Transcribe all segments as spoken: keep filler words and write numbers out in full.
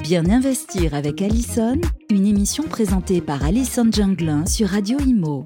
Bien investir avec Alison, une émission présentée par Alison Junglin sur Radio Imo.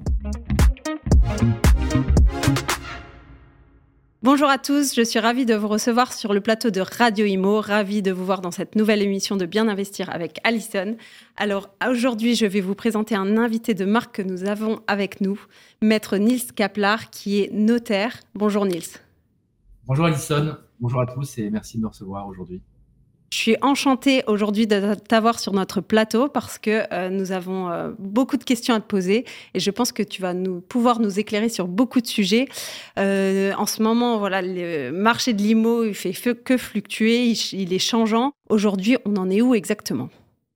Bonjour à tous, je suis ravie de vous recevoir sur le plateau de Radio Imo, ravie de vous voir dans cette nouvelle émission de Bien investir avec Alison. Alors aujourd'hui, je vais vous présenter un invité de marque que nous avons avec nous, Maître Niels Kaplar, qui est notaire. Bonjour Niels. Bonjour Alison, bonjour à tous et merci de me recevoir aujourd'hui. Je suis enchantée aujourd'hui de t'avoir sur notre plateau parce que euh, nous avons euh, beaucoup de questions à te poser et je pense que tu vas nous, pouvoir nous éclairer sur beaucoup de sujets. Euh, en ce moment, voilà, le marché de l'I M O il fait que fluctuer, il, il est changeant. Aujourd'hui, on en est où exactement ?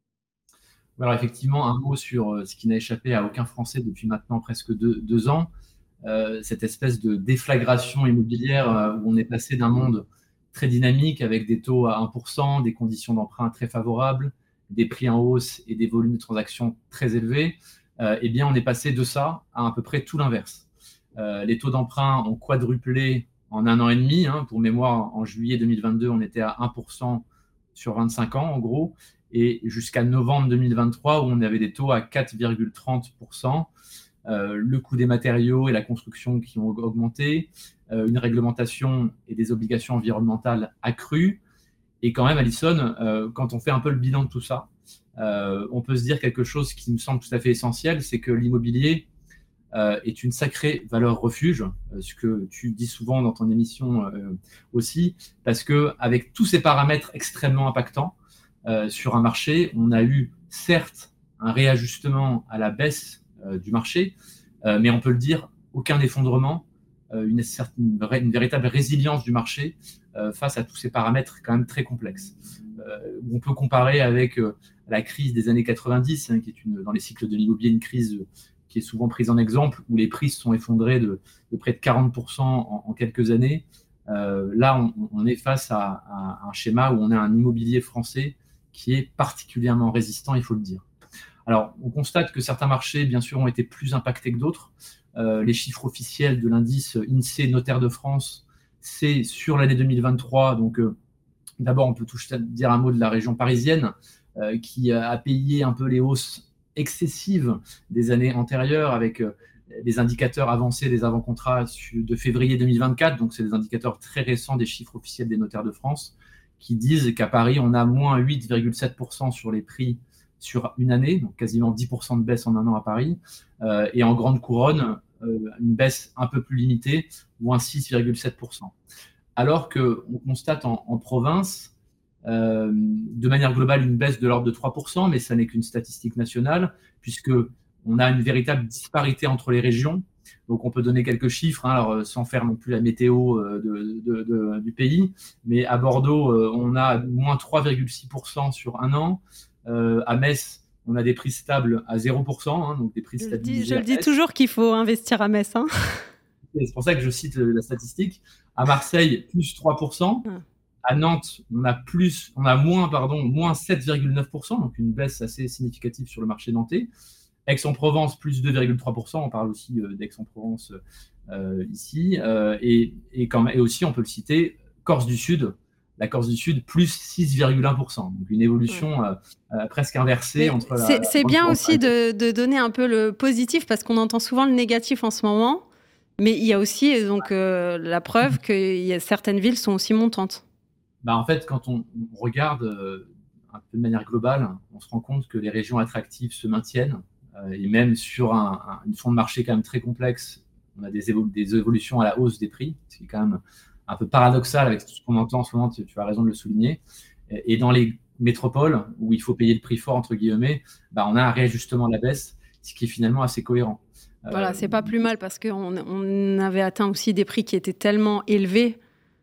Alors effectivement, un mot sur ce qui n'a échappé à aucun Français depuis maintenant presque deux, deux ans, euh, cette espèce de déflagration immobilière euh, où on est passé d'un monde très dynamique avec des taux à un pour cent, des conditions d'emprunt très favorables, des prix en hausse et des volumes de transactions très élevés, euh, eh bien on est passé de ça à à peu près tout l'inverse. Euh, les taux d'emprunt ont quadruplé en un an et demi. Hein. Pour mémoire, en juillet deux mille vingt-deux, on était à un pour cent sur vingt-cinq ans en gros, et jusqu'à novembre deux mille vingt-trois où on avait des taux à quatre virgule trente pour cent. Euh, le coût des matériaux et la construction qui ont augmenté, euh, une réglementation et des obligations environnementales accrues. Et quand même, Alison, euh, quand on fait un peu le bilan de tout ça, euh, on peut se dire quelque chose qui me semble tout à fait essentiel, c'est que l'immobilier euh, est une sacrée valeur refuge, euh, ce que tu dis souvent dans ton émission euh, aussi, parce qu'avec tous ces paramètres extrêmement impactantants euh, sur un marché, on a eu certes un réajustement à la baisse euh, du marché, euh, mais on peut le dire, aucun effondrement, euh, une, certaine, une véritable résilience du marché euh, face à tous ces paramètres quand même très complexes. Euh, on peut comparer avec euh, la crise des années quatre-vingt-dix, hein, qui est une, dans les cycles de l'immobilier une crise euh, qui est souvent prise en exemple, où les prix se sont effondrés de, de près de quarante pour cent en, en quelques années. Euh, là, on, on est face à, à un schéma où on a un immobilier français qui est particulièrement résistant, il faut le dire. Alors, on constate que certains marchés, bien sûr, ont été plus impactés que d'autres. Euh, les chiffres officiels de l'indice INSEE Notaire de France, c'est sur l'année deux mille vingt-trois. Donc, euh, d'abord, on peut tout dire un mot de la région parisienne, euh, qui a payé un peu les hausses excessives des années antérieures avec euh, les indicateurs avancés des avant-contrats de février deux mille vingt-quatre. Donc, c'est des indicateurs très récents des chiffres officiels des notaires de France qui disent qu'à Paris, on a moins huit virgule sept pour cent sur les prix sur une année, donc quasiment dix pour cent de baisse en un an à Paris, euh, et en grande couronne, euh, une baisse un peu plus limitée, moins six virgule sept pour cent. Alors qu'on constate en, en province, euh, de manière globale, une baisse de l'ordre de trois pour cent, mais ça n'est qu'une statistique nationale, puisqu'on a une véritable disparité entre les régions. Donc on peut donner quelques chiffres, hein, alors, sans faire non plus la météo euh, de, de, de, du pays, mais à Bordeaux, euh, on a moins trois virgule six pour cent sur un an. Euh, à Metz, on a des prix stables à zéro pour cent, hein, donc des prix stabilisés. Je le dis, je le dis toujours qu'il faut investir à Metz. Hein. C'est pour ça que je cite la statistique. À Marseille, plus trois pour cent. Ah. À Nantes, on a, plus, on a moins, pardon, moins sept virgule neuf pour cent, donc une baisse assez significative sur le marché nantais. Aix-en-Provence, plus deux virgule trois pour cent. On parle aussi euh, d'Aix-en-Provence euh, ici. Euh, et, et, quand, et aussi, on peut le citer, Corse du Sud. La Corse du Sud, plus six virgule un pour cent. Donc une évolution euh, euh, presque inversée. Mais entre c'est, la, c'est entre bien aussi de, de donner un peu le positif, parce qu'on entend souvent le négatif en ce moment. Mais il y a aussi donc, euh, la preuve que y a certaines villes sont aussi montantes. Bah, en fait, quand on, on regarde euh, un peu de manière globale, on se rend compte que les régions attractives se maintiennent. Euh, et même sur un, un, une fond de marché quand même très complexe, on a des, évol- des évolutions à la hausse des prix, ce qui est quand même un peu paradoxal avec tout ce qu'on entend en ce moment, tu, tu as raison de le souligner. Et, et dans les métropoles, où il faut payer le prix fort, entre guillemets, bah, on a un réajustement à la baisse, ce qui est finalement assez cohérent. Voilà, euh, c'est pas plus mal, parce qu'on on avait atteint aussi des prix qui étaient tellement élevés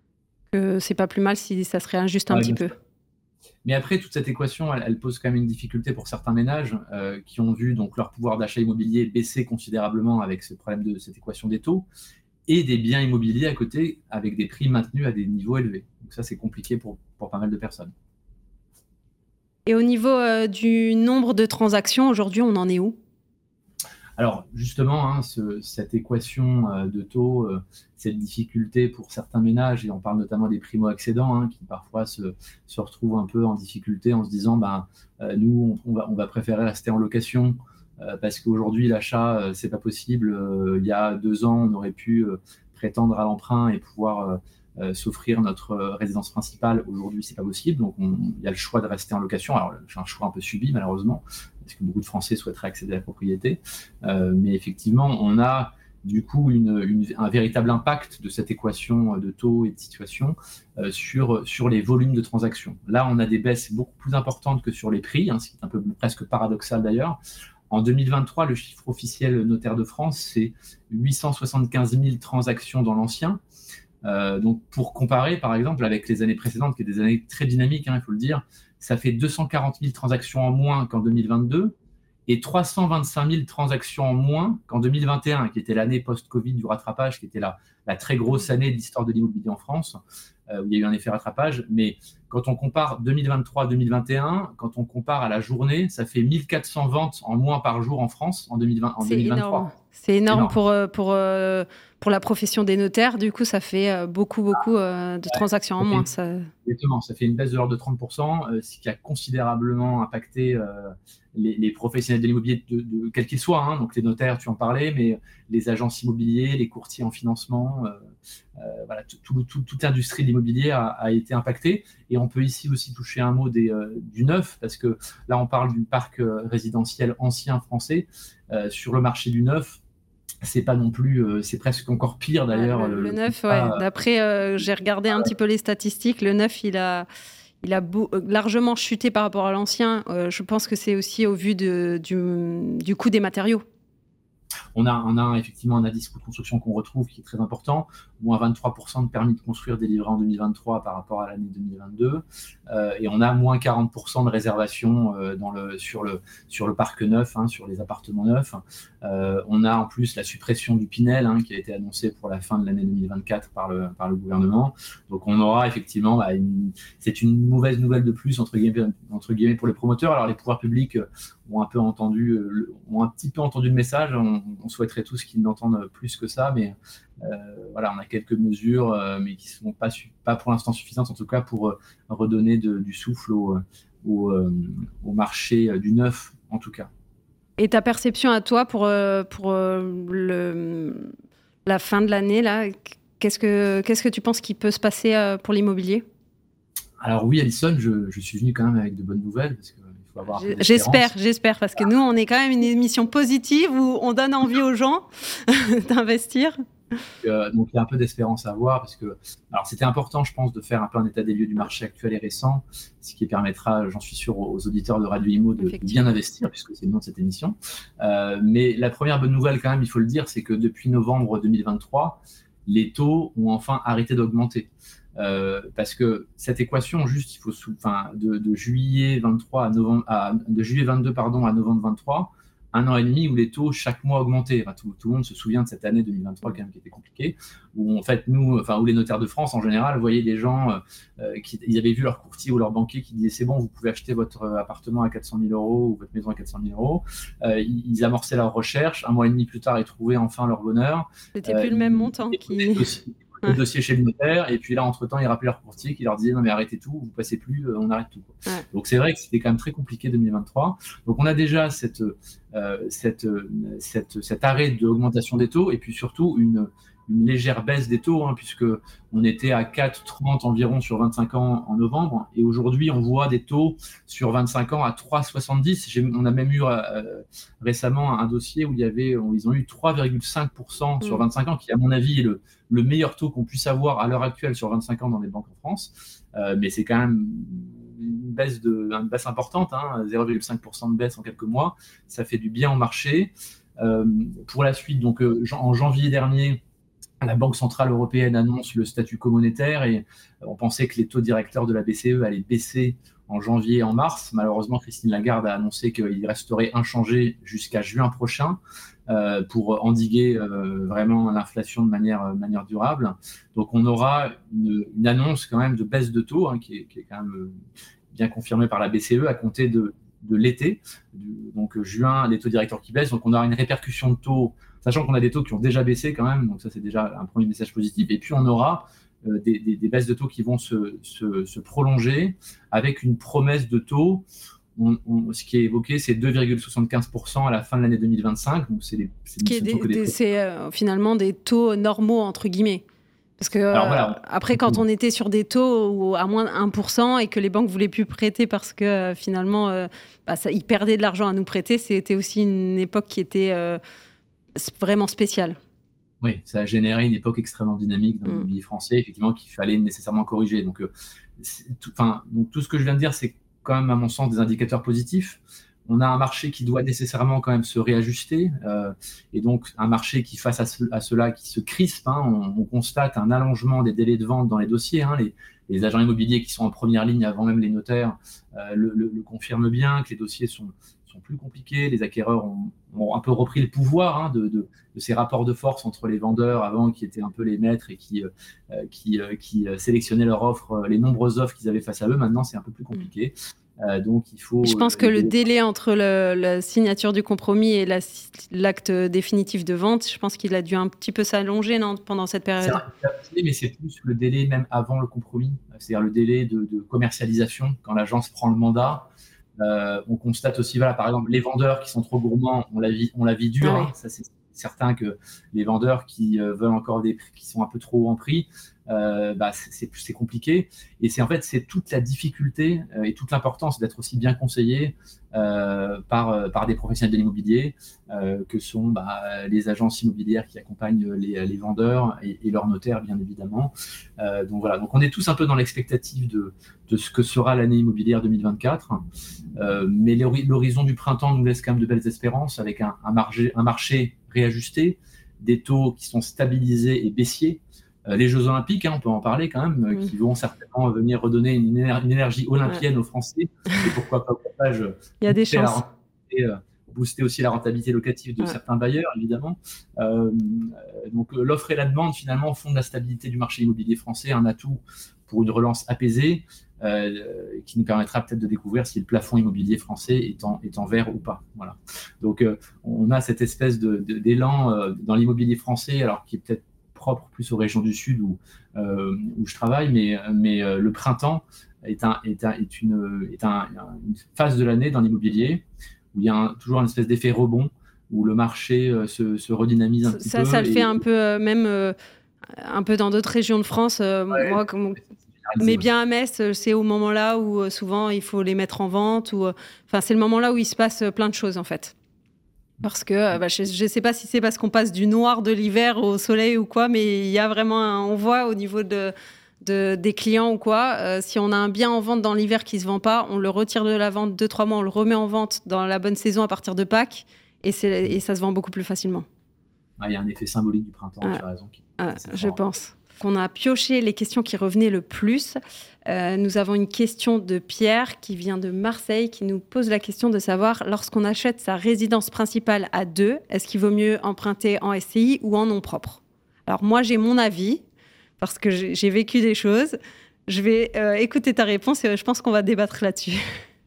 que c'est pas plus mal si ça se réajuste un ouais, petit peu. Sûr. Mais après, toute cette équation, elle, elle pose quand même une difficulté pour certains ménages euh, qui ont vu donc, leur pouvoir d'achat immobilier baisser considérablement avec ce problème de cette équation des taux, et des biens immobiliers à côté avec des prix maintenus à des niveaux élevés. Donc ça, c'est compliqué pour, pour pas mal de personnes. Et au niveau euh, du nombre de transactions, aujourd'hui, on en est où ? Alors justement, hein, ce, cette équation euh, de taux, euh, cette difficulté pour certains ménages, et on parle notamment des primo-accédants, hein, qui parfois se, se retrouvent un peu en difficulté en se disant, ben, euh, nous, on, on, va, on va préférer rester en location euh, parce qu'aujourd'hui, l'achat, euh, c'est pas possible. Euh, il y a deux ans, on aurait pu euh, prétendre à l'emprunt et pouvoir euh, euh, s'offrir notre euh, résidence principale. Aujourd'hui, c'est pas possible, donc on, il y a le choix de rester en location. Alors, c'est un choix un peu subi, malheureusement, parce que beaucoup de Français souhaiteraient accéder à la propriété. Euh, mais effectivement, on a du coup une, une, un véritable impact de cette équation de taux et de situation euh, sur, sur les volumes de transactions. Là, on a des baisses beaucoup plus importantes que sur les prix, hein, ce qui est un peu presque paradoxal d'ailleurs. En deux mille vingt-trois, le chiffre officiel Notaire de France, c'est huit cent soixante-quinze mille transactions dans l'ancien. Euh, donc, pour comparer, par exemple, avec les années précédentes, qui étaient des années très dynamiques, hein, il faut le dire, ça fait deux cent quarante mille transactions en moins qu'en deux mille vingt-deux et trois cent vingt-cinq mille transactions en moins qu'en deux mille vingt et un, qui était l'année post-Covid du rattrapage, qui était la, la très grosse année de l'histoire de l'immobilier en France, euh, où il y a eu un effet rattrapage. Mais quand on compare deux mille vingt-trois deux mille vingt et un, quand on compare à la journée, ça fait mille quatre cents ventes en moins par jour en France en, deux mille vingt, en C'est deux mille vingt-trois. énorme. C'est énorme, énorme. Pour, euh, pour, euh, pour la profession des notaires. Du coup, ça fait euh, beaucoup, beaucoup euh, de transactions en moins. Ça... Exactement, ça fait une baisse de l'ordre de trente pour cent, euh, ce qui a considérablement impacté euh, les, les professionnels de l'immobilier, de, de, quels qu'ils soient, hein, donc les notaires, tu en parlais, mais les agences immobiliers, les courtiers en financement, euh, euh, voilà, tout, tout, tout, toute l'industrie de l'immobilier a, a été impactée. Et on peut ici aussi toucher un mot des, euh, du neuf, parce que là, on parle du parc euh, résidentiel ancien français. Euh, sur le marché du neuf, c'est pas non plus, euh, c'est presque encore pire d'ailleurs. Ouais, le, le, le neuf, le, ouais. euh, D'après, euh, j'ai regardé un petit peu les statistiques. Le neuf, il a, il a beau, largement chuté par rapport à l'ancien. Euh, je pense que c'est aussi au vu de, du, du coût des matériaux. On a, on a effectivement un indice coût de construction qu'on retrouve qui est très important, moins vingt-trois pour cent de permis de construire délivrés en deux mille vingt-trois par rapport à l'année deux mille vingt-deux, euh, et on a moins quarante pour cent de réservations euh, dans le, sur, le, sur le parc neuf, hein, sur les appartements neufs. Euh, on a en plus la suppression du Pinel, hein, qui a été annoncée pour la fin de l'année deux mille vingt-quatre par le, par le gouvernement. Donc on aura effectivement, bah, une, c'est une mauvaise nouvelle de plus entre guillemets, entre guillemets pour les promoteurs. Alors les pouvoirs publics ont un peu entendu, euh, ont un petit peu entendu le message. On, on souhaiterait tous qu'ils l'entendent plus que ça, mais euh, voilà, on a quelques mesures, euh, mais qui ne sont pas, pas pour l'instant suffisantes, en tout cas pour euh, redonner de, du souffle au, au, euh, au marché euh, du neuf, en tout cas. Et ta perception à toi pour, euh, pour euh, le, la fin de l'année, là, qu'est-ce que, qu'est-ce que tu penses qu'il peut se passer euh, pour l'immobilier ? Alors oui, Alison, je, je suis venu quand même avec de bonnes nouvelles, parce que J'espère, j'espère, parce que nous, on est quand même une émission positive où on donne envie aux gens d'investir. Euh, donc il y a un peu d'espérance à avoir, parce que alors c'était important, je pense, de faire un peu un état des lieux du marché actuel et récent, ce qui permettra, j'en suis sûr, aux auditeurs de Radio Imo de bien investir, puisque c'est le nom de cette émission. Euh, mais la première bonne nouvelle, quand même, il faut le dire, c'est que depuis novembre deux mille vingt-trois, les taux ont enfin arrêté d'augmenter. Euh, parce que cette équation, juste, il faut sous, enfin, de, de juillet vingt-trois à novembre, à, de juillet vingt-deux pardon à novembre vingt-trois, un an et demi où les taux chaque mois augmentaient. Enfin, tout, tout le monde se souvient de cette année deux mille vingt-trois quand même qui était compliquée, où en fait nous, enfin où les notaires de France en général voyaient des gens euh, qui ils avaient vu leur courtier ou leur banquier qui disait c'est bon, vous pouvez acheter votre appartement à quatre cent mille euros ou votre maison à quatre cent mille euros. Euh, ils, ils amorçaient leur recherche. Un mois et demi plus tard, ils trouvaient enfin leur bonheur. C'était euh, plus le même montant qui. Le dossier chez le notaire, et puis là, entre-temps, ils rappelaient leur courtier qui leur disait non, mais arrêtez tout, vous passez plus, on arrête tout. Quoi. Ouais. Donc, c'est vrai que c'était quand même très compliqué deux mille vingt-trois. Donc, on a déjà cette, euh, cette, cette, cet arrêt de l'augmentation des taux, et puis surtout une, une légère baisse des taux, hein, puisque on était à quatre virgule trente environ sur vingt-cinq ans en novembre, et aujourd'hui, on voit des taux sur vingt-cinq ans à trois virgule soixante-dix. J'ai, on a même eu euh, récemment un dossier où, il y avait, où ils ont eu trois virgule cinq pour cent sur vingt-cinq ans, qui, à mon avis, est le le meilleur taux qu'on puisse avoir à l'heure actuelle sur vingt-cinq ans dans les banques en France. Euh, mais c'est quand même une baisse, de, une baisse importante, hein, zéro virgule cinq pour cent de baisse en quelques mois. Ça fait du bien au marché. Euh, pour la suite, donc, euh, en janvier dernier, la Banque centrale européenne annonce le statu quo monétaire et on pensait que les taux directeurs de la B C E allaient baisser en janvier et en mars. Malheureusement, Christine Lagarde a annoncé qu'il resterait inchangé jusqu'à juin prochain euh, pour endiguer euh, vraiment l'inflation de manière, de manière durable. Donc, on aura une, une annonce quand même de baisse de taux, hein, qui, est, qui est quand même bien confirmée par la B C E à compter de de l'été, du, donc juin, les taux directeurs qui baissent, donc on aura une répercussion de taux, sachant qu'on a des taux qui ont déjà baissé quand même, donc ça c'est déjà un premier message positif, et puis on aura euh, des, des, des baisses de taux qui vont se, se, se prolonger avec une promesse de taux. On, on, ce qui est évoqué, c'est deux virgule soixante-quinze pour cent à la fin de l'année deux mille vingt-cinq. Donc c'est, des, c'est, qui est des, des, c'est euh, finalement des taux normaux, entre guillemets. Parce que Alors, voilà, euh, après, quand on était sur des taux à moins de un pour cent et que les banques ne voulaient plus prêter parce que euh, finalement, euh, bah, ça, ils perdaient de l'argent à nous prêter, c'était aussi une époque qui était euh, vraiment spéciale. Oui, ça a généré une époque extrêmement dynamique dans l'immobilier mmh. français, effectivement, qu'il fallait nécessairement corriger. Donc, euh, tout, donc tout ce que je viens de dire, c'est quand même, à mon sens, des indicateurs positifs. On a un marché qui doit nécessairement quand même se réajuster, euh, et donc un marché qui, face à, ce, à cela, qui se crispe. Hein, on, on constate un allongement des délais de vente dans les dossiers. Hein, les, les agents immobiliers qui sont en première ligne avant même les notaires euh, le, le, le confirment bien, que les dossiers sont, sont plus compliqués. Les acquéreurs ont, ont un peu repris le pouvoir hein, de, de, de ces rapports de force entre les vendeurs avant, qui étaient un peu les maîtres et qui, euh, qui, euh, qui sélectionnaient leurs offres, les nombreuses offres qu'ils avaient face à eux. Maintenant, c'est un peu plus compliqué. Euh, donc il faut, je pense euh, que le délai entre le, la signature du compromis et la, l'acte définitif de vente, je pense qu'il a dû un petit peu s'allonger non, pendant cette période. C'est un, mais c'est plus le délai même avant le compromis, c'est-à-dire le délai de, de commercialisation quand l'agence prend le mandat. Euh, on constate aussi, voilà, par exemple, les vendeurs qui sont trop gourmands, on la vie, on la vie dure. Ah ouais. hein, ça c'est certain que les vendeurs qui euh, veulent encore des prix qui sont un peu trop en prix. Euh, bah, c'est, c'est compliqué et c'est en fait c'est toute la difficulté euh, et toute l'importance d'être aussi bien conseillé euh, par, par des professionnels de l'immobilier euh, que sont bah, les agences immobilières qui accompagnent les, les vendeurs et, et leurs notaires bien évidemment. Euh, donc voilà, donc on est tous un peu dans l'expectative de, de ce que sera l'année immobilière deux mille vingt-quatre, euh, mais l'horizon du printemps nous laisse quand même de belles espérances avec un, un, marché, un marché réajusté, des taux qui sont stabilisés et baissiers. Les Jeux Olympiques, hein, on peut en parler quand même, mmh. qui vont certainement venir redonner une, éner- une énergie olympienne ouais. aux Français. Et pourquoi pas au passage, il y a des chances. Et, euh, booster aussi la rentabilité locative de ouais. certains bailleurs, évidemment. Euh, donc l'offre et la demande, finalement, font de la stabilité du marché immobilier français un atout pour une relance apaisée, euh, qui nous permettra peut-être de découvrir si le plafond immobilier français est en, est en vert ou pas. Voilà. Donc euh, on a cette espèce de, de, d'élan euh, dans l'immobilier français, alors qui est peut-être propre plus aux régions du Sud où, euh, où je travaille, mais, mais euh, le printemps est, un, est, un, est, une, est un, une phase de l'année dans l'immobilier où il y a un, toujours une espèce d'effet rebond, où le marché euh, se, se redynamise un ça, petit ça, peu. Ça le et... fait un peu, euh, même euh, un peu dans d'autres régions de France. Euh, ouais, moi, comme... Mais bien à Metz, c'est au moment là où euh, souvent il faut les mettre en vente. Ou, euh, c'est le moment là où il se passe plein de choses en fait. Parce que bah, je ne sais pas si c'est parce qu'on passe du noir de l'hiver au soleil ou quoi, mais il y a vraiment, un, on voit au niveau de, de, des clients ou quoi, euh, si on a un bien en vente dans l'hiver qui ne se vend pas, on le retire de la vente deux, trois mois, on le remet en vente dans la bonne saison à partir de Pâques et, c'est, et ça se vend beaucoup plus facilement. Il y a un effet symbolique du printemps, ah, tu as raison. Ah, je pense. On a pioché les questions qui revenaient le plus. Euh, nous avons une question de Pierre qui vient de Marseille, qui nous pose la question de savoir, lorsqu'on achète sa résidence principale à deux, est-ce qu'il vaut mieux emprunter en S C I ou en nom propre ? Alors moi, j'ai mon avis, parce que j'ai, j'ai vécu des choses. Je vais euh, écouter ta réponse et je pense qu'on va débattre là-dessus.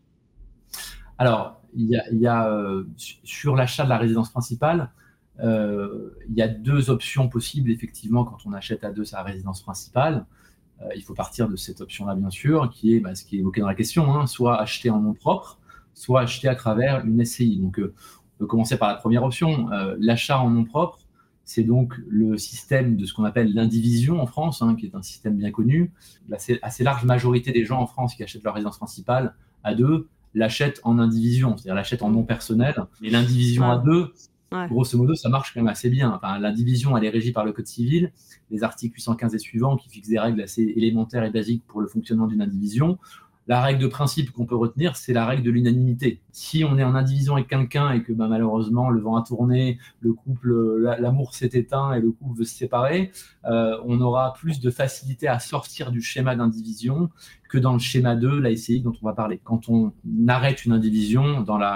Alors, il y a, il y a euh, sur l'achat de la résidence principale, Euh, il y a deux options possibles, effectivement, quand on achète à deux sa résidence principale. Euh, il faut partir de cette option-là, bien sûr, qui est bah, ce qui est évoqué dans la question, hein, soit acheter en nom propre, soit acheter à travers une S C I. Donc, euh, on peut commencer par la première option. Euh, l'achat en nom propre, c'est donc le système de ce qu'on appelle l'indivision en France, hein, qui est un système bien connu. L'assez assez large majorité des gens en France qui achètent leur résidence principale à deux l'achètent en indivision, c'est-à-dire l'achètent en nom personnel. Mais l'indivision ouais. à deux, ouais. grosso modo, ça marche quand même assez bien. Enfin, l'indivision, elle est régie par le Code civil, les articles huit cent quinze et suivants qui fixent des règles assez élémentaires et basiques pour le fonctionnement d'une indivision. La règle de principe qu'on peut retenir, c'est la règle de l'unanimité. Si on est en indivision avec quelqu'un et que bah, malheureusement le vent a tourné, le couple, l'amour s'est éteint et le couple veut se séparer, euh, on aura plus de facilité à sortir du schéma d'indivision que dans le schéma deux, la S C I dont on va parler. Quand on arrête une indivision, dans la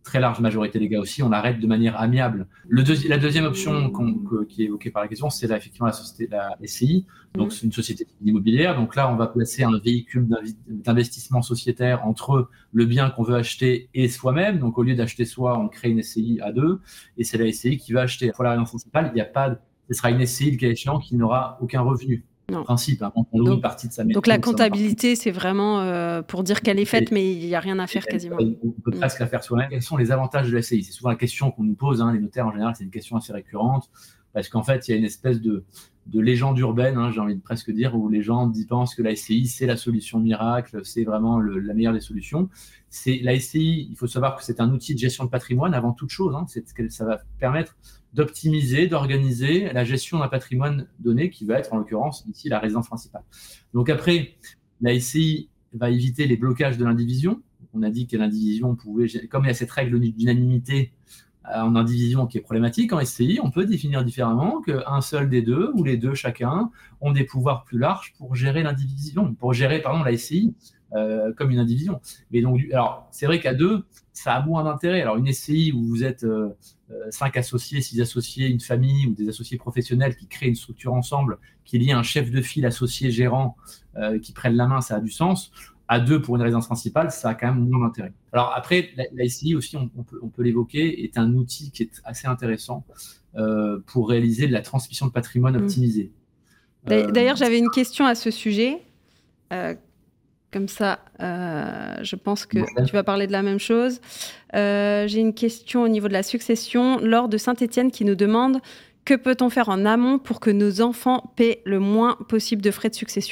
très large majorité des cas aussi, on l'arrête de manière amiable. Le deuxi- la deuxième option qu'on- que- qui est évoquée par la question, c'est là, effectivement la société, la S C I. Donc, Mmh. c'est une société immobilière. Donc là, on va placer un véhicule d'invi- d'investissement sociétaire entre le bien qu'on veut acheter et soi-même. Donc, au lieu d'acheter soi, on crée une S C I à deux, et c'est la S C I qui va acheter. Pour la résidence principale, il n'y a pas de- ce sera une S C I, le cas échéant, qui n'aura aucun revenu. Non. En principe, hein, on loue Donc- une partie de sa maison. Donc la ça va comptabilité, c'est vraiment euh, pour dire qu'elle est faite, mais il n'y a rien à faire quasiment. On peut presque la faire soi-même. Quels sont les avantages de la S C I? C'est souvent la question qu'on nous pose, hein, les notaires en général, c'est une question assez récurrente, parce qu'en fait, il y a une espèce de, de légende urbaine, hein, j'ai envie de presque dire, où les gens y pensent que la S C I, c'est la solution miracle, c'est vraiment le, la meilleure des solutions. C'est, la S C I, il faut savoir que c'est un outil de gestion de patrimoine avant toute chose. Hein, c'est, ça va permettre d'optimiser, d'organiser la gestion d'un patrimoine donné, qui va être en l'occurrence ici la résidence principale. Donc après, la S C I va éviter les blocages de l'indivision. On a dit que l'indivision pouvait, comme il y a cette règle d'unanimité en indivision qui est problématique, en S C I, on peut définir différemment qu'un seul des deux ou les deux chacun ont des pouvoirs plus larges pour gérer l'indivision, pour gérer pardon, la S C I euh, comme une indivision. Mais donc, alors, c'est vrai qu'à deux, ça a moins d'intérêt. Alors, une S C I où vous êtes euh, cinq associés, six associés, une famille ou des associés professionnels qui créent une structure ensemble, qu'il y ait un chef de file associé gérant euh, qui prenne la main, ça a du sens. À deux pour une résidence principale, ça a quand même moins d'intérêt. Alors après, la, la S C I aussi, on, on peut, on peut l'évoquer, est un outil qui est assez intéressant euh, pour réaliser de la transmission de patrimoine optimisée. D'ailleurs, euh, j'avais une question à ce sujet. Euh, comme ça, euh, je pense que ouais. tu vas parler de la même chose. Euh, j'ai une question au niveau de la succession. Laure de Saint-Étienne qui nous demande « Que peut-on faire en amont pour que nos enfants paient le moins possible de frais de succession ?»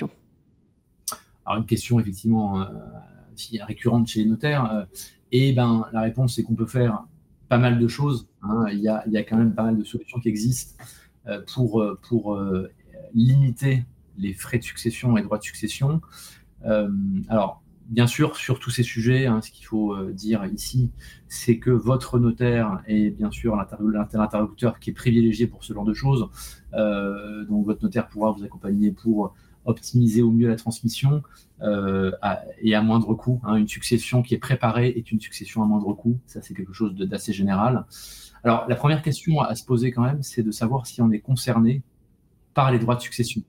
Alors, une question effectivement euh, récurrente chez les notaires. Euh, et ben, la réponse, c'est qu'on peut faire pas mal de choses. Hein. Il y a, il y a quand même pas mal de solutions qui existent euh, pour, pour euh, limiter les frais de succession et droits de succession. Euh, alors, bien sûr, sur tous ces sujets, hein, ce qu'il faut euh, dire ici, c'est que votre notaire est bien sûr l'interlocuteur qui est privilégié pour ce genre de choses. Euh, donc, votre notaire pourra vous accompagner pour optimiser au mieux la transmission euh, à, et à moindre coût. Hein. Une succession qui est préparée est une succession à moindre coût. Ça, c'est quelque chose de, d'assez général. Alors, la première question à se poser quand même, c'est de savoir si on est concerné par les droits de succession.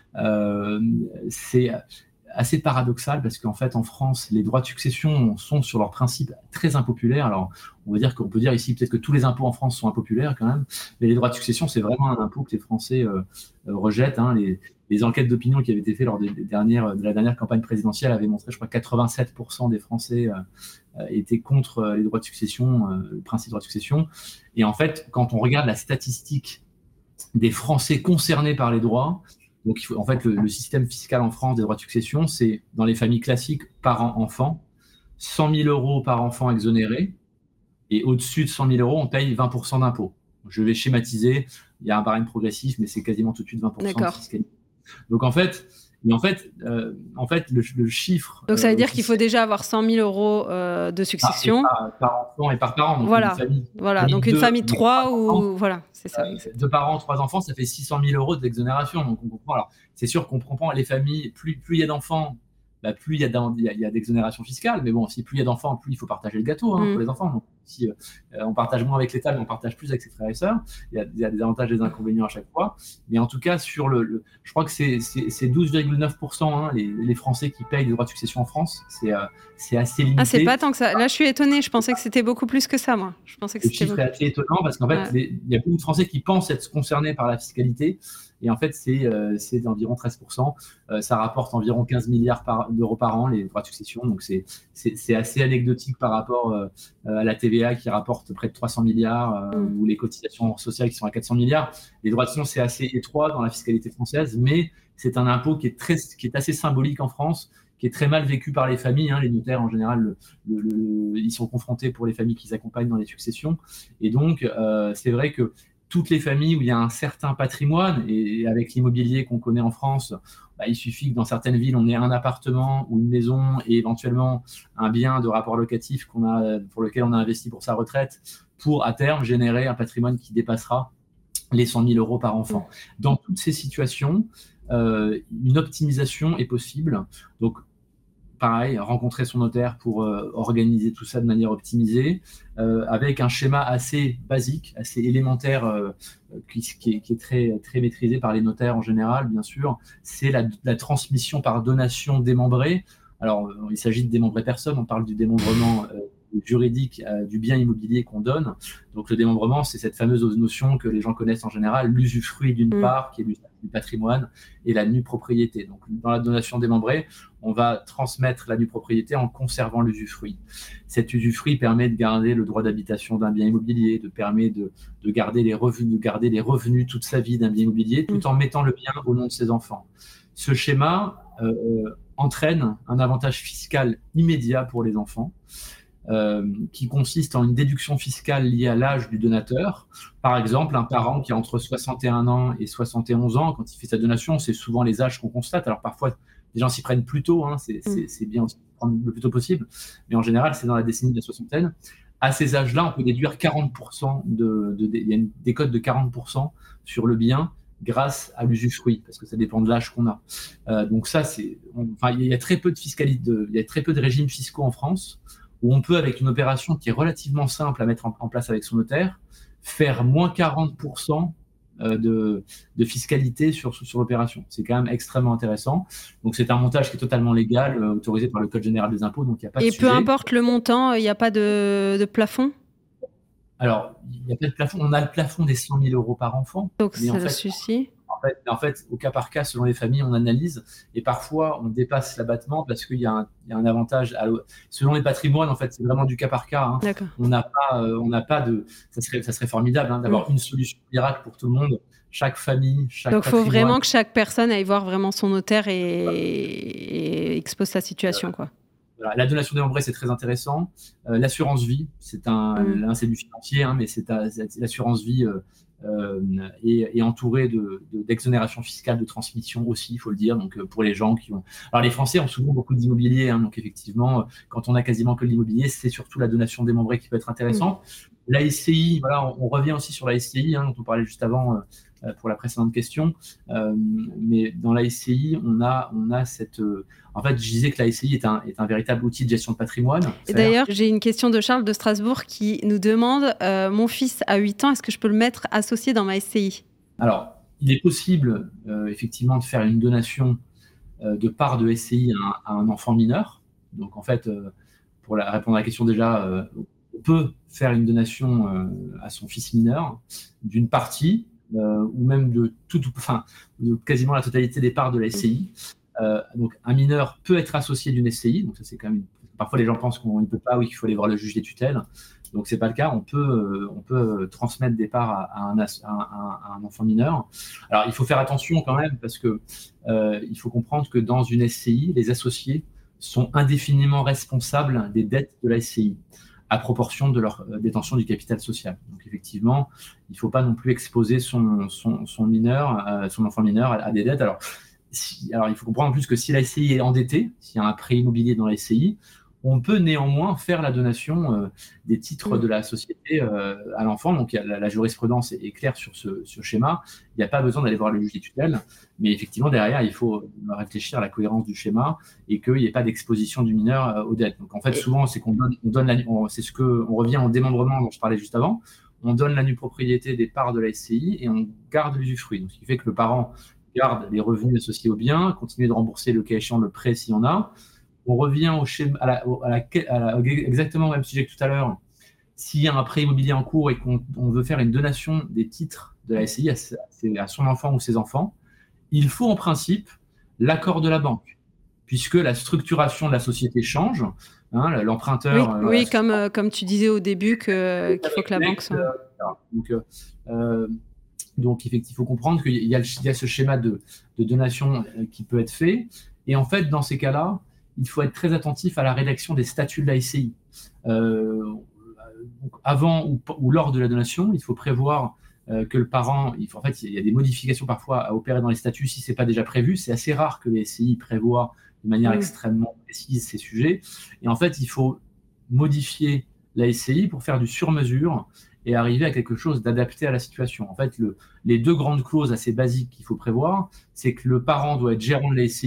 Euh, c'est assez paradoxal parce qu'en fait, en France, les droits de succession sont sur leur principe très impopulaires. Alors, on va dire qu'on peut dire ici peut-être que tous les impôts en France sont impopulaires quand même, mais les droits de succession, c'est vraiment un impôt que les Français euh, euh, rejettent. Hein. Les, les enquêtes d'opinion qui avaient été faites lors des, des dernières, de la dernière campagne présidentielle avaient montré, je crois, que quatre-vingt-sept pour cent des Français euh, étaient contre les droits de succession, euh, le principe de droit de succession. Et en fait, quand on regarde la statistique des Français concernés par les droits, donc, il faut, en fait, le, le système fiscal en France des droits de succession, c'est dans les familles classiques, parents-enfants, cent mille euros par enfant exonéré, et au-dessus de cent mille euros, on paye vingt pour cent d'impôts. Je vais schématiser, il y a un barème progressif, mais c'est quasiment tout de suite vingt pour cent de fiscalité. Donc, en fait, et en fait, euh, en fait le, le chiffre... Donc, ça veut euh, dire qu'il faut déjà avoir cent mille euros euh, de succession. Par, par enfant et par parent. Donc voilà, une famille, voilà. famille donc une deux, famille de trois ou... Enfants, voilà, c'est ça. Euh, deux parents, trois enfants, ça fait six cent mille euros d'exonération. Donc, on comprend. Alors, c'est sûr qu'on comprend les familles, plus, plus il y a d'enfants, bah, plus il y a, il y a, il y a d'exonération fiscale. Mais bon, si plus il y a d'enfants, plus il faut partager le gâteau hein, mmh. pour les enfants. Donc, si euh, on partage moins avec l'État, mais on partage plus avec ses frères et sœurs, il y a, il y a des avantages et des inconvénients à chaque fois. Mais en tout cas, sur le, le je crois que c'est, c'est, c'est douze virgule neuf pour cent hein, les, les Français qui payent des droits de succession en France. C'est, euh, c'est assez limité. Ah, c'est pas tant que ça. Là, je suis étonnée. Je pensais que c'était beaucoup plus que ça, moi. Je pensais que le c'était chiffre beaucoup... est assez étonnant parce qu'en fait, ouais. les, il y a beaucoup de Français qui pensent être concernés par la fiscalité. Et en fait, c'est, euh, c'est d'environ treize pour cent. Euh, ça rapporte environ quinze milliards par, d'euros par an, les droits de succession. Donc, c'est, c'est, c'est assez anecdotique par rapport euh, à la T V A qui rapporte près de trois cents milliards euh, mmh. ou les cotisations sociales qui sont à quatre cents milliards. Les droits de succession, c'est assez étroit dans la fiscalité française, mais c'est un impôt qui est, très, qui est assez symbolique en France, qui est très mal vécu par les familles. Hein. Les notaires, en général, le, le, le, ils sont confrontés pour les familles qu'ils accompagnent dans les successions. Et donc, euh, c'est vrai que toutes les familles où il y a un certain patrimoine, et avec l'immobilier qu'on connaît en France, bah, il suffit que dans certaines villes, on ait un appartement ou une maison et éventuellement un bien de rapport locatif qu'on a, pour lequel on a investi pour sa retraite, pour à terme générer un patrimoine qui dépassera les cent mille euros par enfant. Dans toutes ces situations, euh, une optimisation est possible. Donc, pareil, rencontrer son notaire pour euh, organiser tout ça de manière optimisée, euh, avec un schéma assez basique, assez élémentaire, euh, qui, qui, est, qui est très, très maîtrisé par les notaires en général, bien sûr. C'est la, la transmission par donation démembrée. Alors, euh, il s'agit de démembrer personne, on parle du démembrement euh, juridique euh, du bien immobilier qu'on donne. Donc, le démembrement, c'est cette fameuse notion que les gens connaissent en général, l'usufruit d'une mmh. part, qui est du patrimoine, et la nue propriété. Donc, dans la donation démembrée, on va transmettre la nue propriété en conservant l'usufruit. Cet usufruit permet de garder le droit d'habitation d'un bien immobilier, de permet de, de, garder les revenus, de garder les revenus toute sa vie d'un bien immobilier, tout en mettant le bien au nom de ses enfants. Ce schéma euh, entraîne un avantage fiscal immédiat pour les enfants, Euh, qui consiste en une déduction fiscale liée à l'âge du donateur. Par exemple, un parent qui a entre soixante et un ans et soixante et onze ans, quand il fait sa donation, c'est souvent les âges qu'on constate. Alors parfois, les gens s'y prennent plus tôt, hein, c'est, c'est, c'est bien aussi de prendre le plus tôt possible, mais en général, c'est dans la décennie de la soixantaine. À ces âges-là, on peut déduire quarante pour cent, de, de, de, il y a une décote de quarante pour cent sur le bien grâce à l'usufruit, parce que ça dépend de l'âge qu'on a. Euh, donc ça, c'est, on, enfin, il y a très peu de fiscalité, de, il y a très peu de régimes fiscaux en France, où on peut, avec une opération qui est relativement simple à mettre en, en place avec son notaire, faire moins quarante pour cent de, de fiscalité sur, sur l'opération. C'est quand même extrêmement intéressant. Donc, c'est un montage qui est totalement légal, euh, autorisé par le Code général des impôts, donc il n'y a pas de Et sujet. peu importe le montant, il n'y a pas de, de plafond ? Alors, il n'y a pas de plafond. On a le plafond des cent mille euros par enfant. Donc, mais ça en fait, suffit. En fait, en fait, au cas par cas, selon les familles, on analyse et parfois on dépasse l'abattement parce qu'il y a un, il y a un avantage. À, selon les patrimoines, en fait, c'est vraiment du cas par cas. Hein. D'accord. On n'a pas, euh, on n'a pas de. Ça serait, ça serait formidable hein, d'avoir mmh. une solution miracle pour tout le monde. Chaque famille, chaque. Donc, il faut vraiment que chaque personne aille voir vraiment son notaire et, voilà. et expose sa situation, euh, quoi. Voilà. La donation démembrée, c'est très intéressant. Euh, l'assurance vie, c'est un, mmh. là, c'est du financier, hein, mais c'est, à, c'est l'assurance vie. Euh, Euh, et, et entouré de, de, d'exonération fiscale de transmission aussi, il faut le dire. Donc, euh, pour les gens qui ont. Alors, les Français ont souvent beaucoup d'immobilier. Hein, donc, effectivement, euh, quand on a quasiment que l'immobilier, c'est surtout la donation démembrée qui peut être intéressante. Mmh. La S C I, voilà, on, on revient aussi sur la S C I, hein, dont on parlait juste avant euh, pour la précédente question. Euh, mais dans la S C I, on a, on a cette. Euh, en fait, je disais que la S C I est un, est un véritable outil de gestion de patrimoine. Et d'ailleurs, j'ai une question de Charles de Strasbourg qui nous demande euh, mon fils a huit ans, est-ce que je peux le mettre associé dans ma S C I ? Alors, il est possible, euh, effectivement, de faire une donation euh, de part de S C I à un, à un enfant mineur. Donc, en fait, euh, pour la, répondre à la question déjà, euh, on peut faire une donation euh, à son fils mineur d'une partie, euh, ou même de, tout, enfin, de quasiment la totalité des parts de la S C I. Euh, donc, un mineur peut être associé d'une S C I. Donc, ça, c'est quand même. Parfois, les gens pensent qu'on ne peut pas ou qu'il faut aller voir le juge des tutelles. Donc, c'est pas le cas. On peut, euh, on peut transmettre des parts à, à, un, à, un, à un enfant mineur. Alors, il faut faire attention quand même parce que euh, il faut comprendre que dans une S C I, les associés sont indéfiniment responsables des dettes de la S C I à proportion de leur euh, détention du capital social. Donc, effectivement, il ne faut pas non plus exposer son, son, son mineur, euh, son enfant mineur à, à des dettes. Alors, Si, alors, il faut comprendre en plus que si la S C I est endettée, s'il y a un prêt immobilier dans la S C I, on peut néanmoins faire la donation euh, des titres mmh. de la société euh, à l'enfant. Donc, la, la jurisprudence est, est claire sur ce, ce schéma. Il n'y a pas besoin d'aller voir le juge des tutelles. Mais effectivement, derrière, il faut réfléchir à la cohérence du schéma et qu'il n'y ait pas d'exposition du mineur euh, aux dettes. Donc, en fait, souvent, c'est qu'on donne, on donne la, on, c'est ce que, on revient au démembrement dont je parlais juste avant. On donne la nue propriété des parts de la S C I et on garde l'usufruit. Donc, ce qui fait que le parent garde les revenus associés au bien, continue de rembourser le cas échéant le prêt s'il y en a. On revient au schéma, à la, à la, à la, exactement au même sujet que tout à l'heure. S'il y a un prêt immobilier en cours et qu'on on veut faire une donation des titres de la S C I à, à son enfant ou ses enfants, il faut en principe l'accord de la banque, puisque la structuration de la société change. Hein, l'emprunteur... Oui, oui comme, euh, comme tu disais au début que, qu'il faut que la banque soit... Euh, donc, euh, Donc, effectivement, il faut comprendre qu'il y a, il y a ce schéma de, de donation qui peut être fait. Et en fait, dans ces cas-là, il faut être très attentif à la rédaction des statuts de la S C I. Euh, avant ou, ou lors de la donation, il faut prévoir euh, que le parent... Il faut, en fait, il y a des modifications parfois à opérer dans les statuts si ce n'est pas déjà prévu. C'est assez rare que les S C I prévoient de manière mmh. extrêmement précise ces sujets. Et en fait, il faut modifier la S C I pour faire du sur-mesure et arriver à quelque chose d'adapté à la situation. En fait, le, les deux grandes clauses assez basiques qu'il faut prévoir, c'est que le parent doit être gérant de la S C I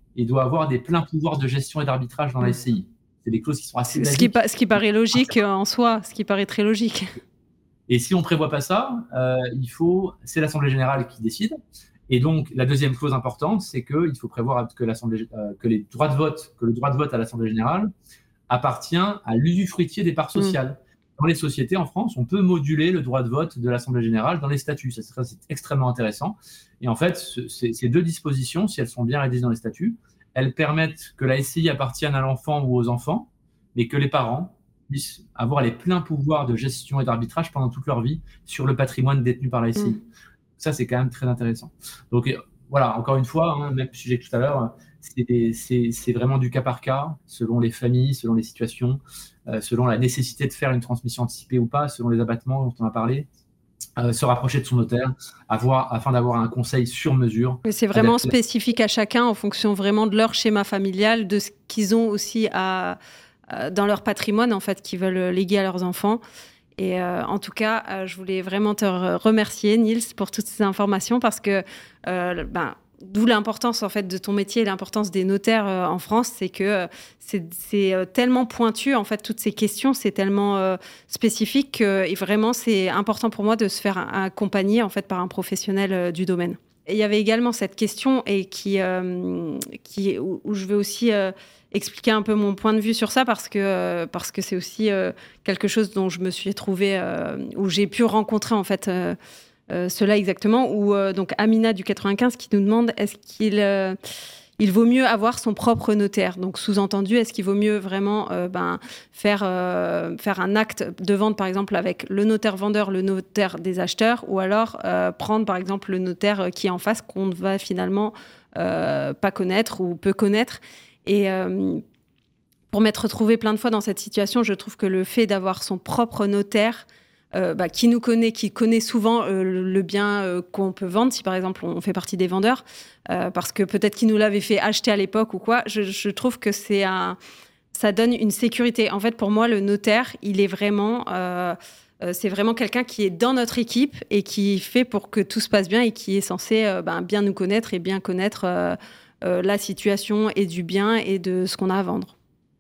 et doit avoir des pleins pouvoirs de gestion et d'arbitrage dans la S C I. C'est des clauses qui sont assez basiques. Ce qui, pa- ce qui paraît logique en soi, ce qui paraît très logique. Et si on ne prévoit pas ça, euh, il faut, c'est l'Assemblée générale qui décide. Et donc, la deuxième clause importante, c'est qu'il faut prévoir que, l'Assemblée, euh, que, les droits de vote, que le droit de vote à l'Assemblée générale appartient à l'usufruitier des parts sociales. Mmh. Dans les sociétés en France, on peut moduler le droit de vote de l'Assemblée générale dans les statuts. Ça, c'est extrêmement intéressant. Et en fait, ce, ces deux dispositions, si elles sont bien rédigées dans les statuts, elles permettent que la S C I appartienne à l'enfant ou aux enfants, mais que les parents puissent avoir les pleins pouvoirs de gestion et d'arbitrage pendant toute leur vie sur le patrimoine détenu par la S C I. Mmh. Ça, c'est quand même très intéressant. Donc, voilà, encore une fois, hein, même sujet que tout à l'heure, c'est, c'est, c'est vraiment du cas par cas, selon les familles, selon les situations, euh, selon la nécessité de faire une transmission anticipée ou pas, selon les abattements dont on a parlé. Euh, se rapprocher de son notaire avoir, afin d'avoir un conseil sur mesure. Mais c'est vraiment adapté. Spécifique à chacun en fonction vraiment de leur schéma familial, de ce qu'ils ont aussi à, à, dans leur patrimoine en fait, qu'ils veulent léguer à leurs enfants. Et euh, en tout cas, euh, je voulais vraiment te remercier, Niels, pour toutes ces informations parce que euh, ben, d'où l'importance en fait de ton métier et l'importance des notaires euh, en France, c'est que euh, c'est, c'est euh, tellement pointu en fait toutes ces questions, c'est tellement euh, spécifique que et vraiment c'est important pour moi de se faire accompagner en fait par un professionnel euh, du domaine. Et il y avait également cette question et qui euh, qui où, où je vais aussi euh, expliquer un peu mon point de vue sur ça parce que euh, parce que c'est aussi euh, quelque chose dont je me suis trouvée euh, où j'ai pu rencontrer en fait. Euh, Euh, cela exactement, où euh, donc Amina du quatre-vingt-quinze qui nous demande est-ce qu'il euh, il vaut mieux avoir son propre notaire. Donc sous-entendu, est-ce qu'il vaut mieux vraiment euh, ben, faire, euh, faire un acte de vente par exemple avec le notaire vendeur, le notaire des acheteurs, ou alors euh, prendre par exemple le notaire qui est en face qu'on ne va finalement euh, pas connaître ou peu connaître. Et euh, pour m'être retrouvée plein de fois dans cette situation, je trouve que le fait d'avoir son propre notaire Euh, bah, qui nous connaît, qui connaît souvent euh, le, le bien euh, qu'on peut vendre, si par exemple on fait partie des vendeurs, euh, parce que peut-être qu'il nous l'avait fait acheter à l'époque ou quoi, je, je trouve que c'est un, ça donne une sécurité. En fait, pour moi, le notaire, il est vraiment, euh, euh, c'est vraiment quelqu'un qui est dans notre équipe et qui fait pour que tout se passe bien et qui est censé euh, bah, bien nous connaître et bien connaître euh, euh, la situation et du bien et de ce qu'on a à vendre.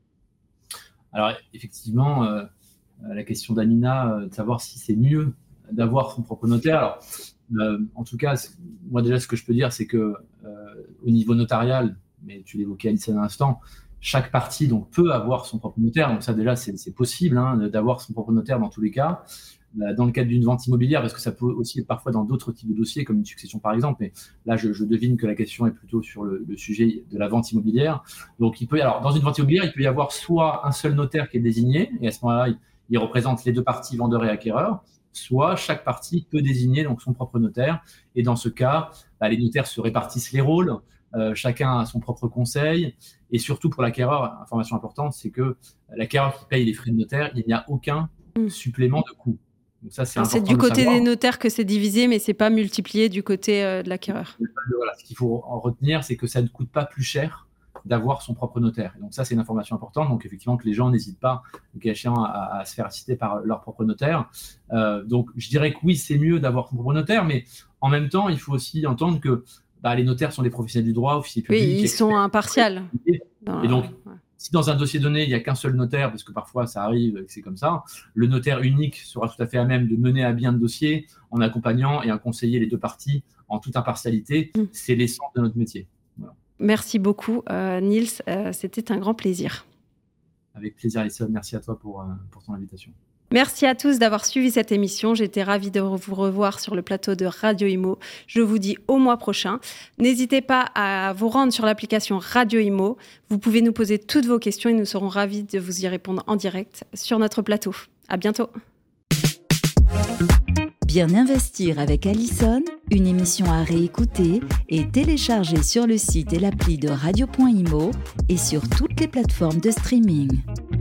Alors, effectivement... Euh... la question d'Amina, euh, de savoir si c'est mieux d'avoir son propre notaire. Alors, euh, en tout cas, moi déjà, ce que je peux dire, c'est que euh, au niveau notarial, mais tu l'évoquais Alison à l'instant, chaque partie donc peut avoir son propre notaire. Donc ça déjà, c'est, c'est possible hein, d'avoir son propre notaire dans tous les cas. Dans le cadre d'une vente immobilière, parce que ça peut aussi être parfois dans d'autres types de dossiers, comme une succession par exemple. Mais là, je, je devine que la question est plutôt sur le, le sujet de la vente immobilière. Donc, il peut y alors dans une vente immobilière, il peut y avoir soit un seul notaire qui est désigné, et à ce moment-là, il, il représente les deux parties, vendeur et acquéreur, soit chaque partie peut désigner donc son propre notaire. Et dans ce cas, bah, les notaires se répartissent les rôles, euh, chacun a son propre conseil. Et surtout pour l'acquéreur, information importante, c'est que l'acquéreur qui paye les frais de notaire, il n'y a aucun mmh. supplément de coût. Donc ça, c'est, Alors, c'est du côté des notaires que c'est divisé, mais c'est pas multiplié du côté euh, de l'acquéreur. Voilà, ce qu'il faut en retenir, c'est que ça ne coûte pas plus cher d'avoir son propre notaire. Et donc ça, c'est une information importante. Donc effectivement, que les gens n'hésitent pas, le cas échéant, à, à se faire assister par leur propre notaire. Euh, donc je dirais que oui, c'est mieux d'avoir son propre notaire, mais en même temps, il faut aussi entendre que bah, les notaires sont des professionnels du droit, officiers publics. Oui, ils sont impartials. Et donc, ouais. Si dans un dossier donné, il n'y a qu'un seul notaire, parce que parfois ça arrive que c'est comme ça, le notaire unique sera tout à fait à même de mener à bien le dossier en accompagnant et en conseiller les deux parties en toute impartialité. Mmh. C'est l'essence de notre métier. Voilà. Merci beaucoup, euh, Niels. Euh, c'était un grand plaisir. Avec plaisir, Alison. Merci à toi pour, euh, pour ton invitation. Merci à tous d'avoir suivi cette émission. J'étais ravie de vous revoir sur le plateau de Radio Imo. Je vous dis au mois prochain. N'hésitez pas à vous rendre sur l'application Radio Imo. Vous pouvez nous poser toutes vos questions et nous serons ravis de vous y répondre en direct sur notre plateau. À bientôt. Bien investir avec Alison, une émission à réécouter et télécharger sur le site et l'appli de radio point imo et sur toutes les plateformes de streaming.